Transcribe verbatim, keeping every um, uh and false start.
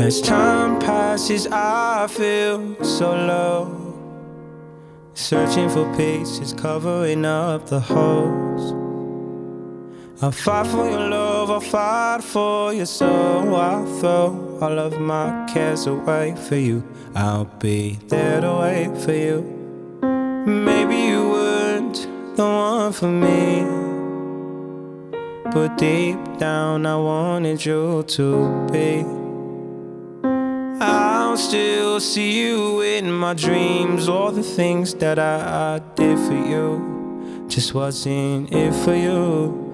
As time passes, I feel so low, searching for pieces, covering up the holes. I'll fight for your love, I'll fight for your soul. I'll throw all of my cares away for you. I'll be there to wait for you. Maybe you weren't the one for me, but deep down I wanted you to be. I'll still see you in my dreams. All the things that I, I did for you just wasn't it for you.